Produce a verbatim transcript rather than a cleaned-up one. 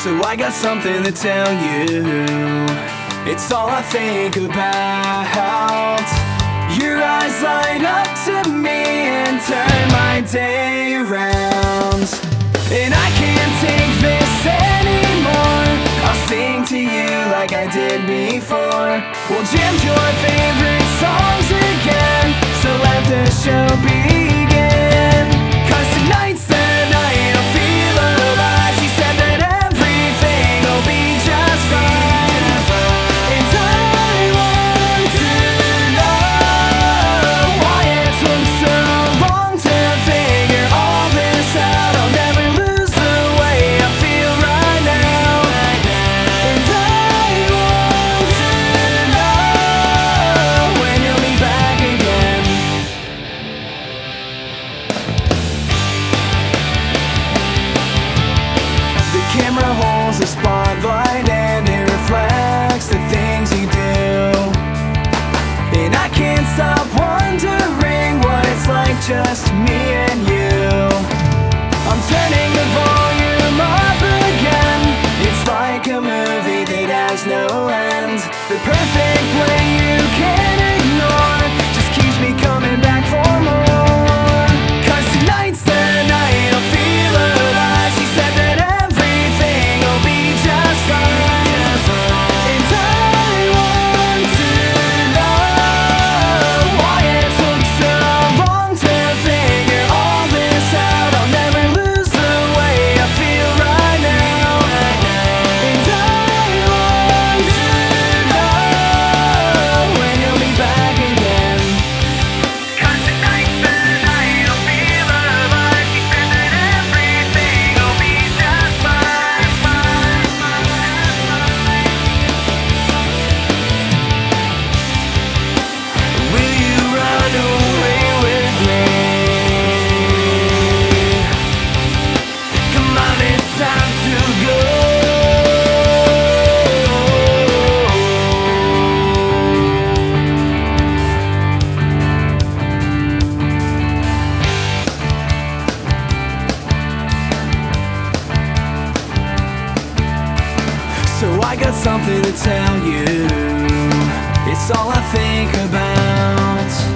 So I got something to tell you. It's all I think about. Your eyes light up to me and turn my day around. And I can't take this anymore. I'll sing to you like I did before. We'll jam to our favorite songs again. So let the show begin. Cause tonight's the night I'll feel alive. She said that everything will be just fine. And I want to know why it took so long to figure all this out. I'll never lose the way I feel right now. And I want to know when you'll be back again. The camera holds a spotlight and it reflects the things you do. And I can't stop wondering what it's like just me and you. I'm turning the volume up again. It's like a movie that has no end. The perfect play you can't ignore just keeps me coming back for more. Cause tonight's the night I'll feel alive. She said that everything will be just fine. And I want to know why it took so long to figure all this out. I'll never lose the way I feel right now. And I want to know when you'll be back again. Cause tonight's the night I'll feel alive. She said that everything will be just fine, fine, fine. Will you run away with me? Come on, it's time to go. So I got something to tell you. It's all I think about.